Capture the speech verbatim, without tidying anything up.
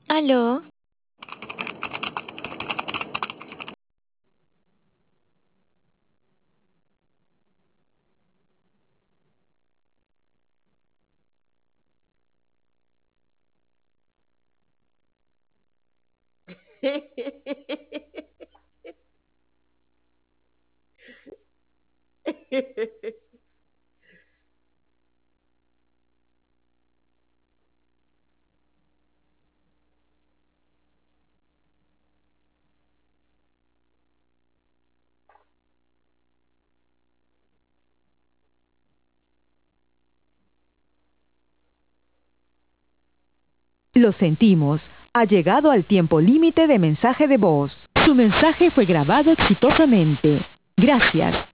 ¿Aló? Lo sentimos, ha llegado al tiempo límite de mensaje de voz. Su mensaje fue grabado exitosamente. Gracias.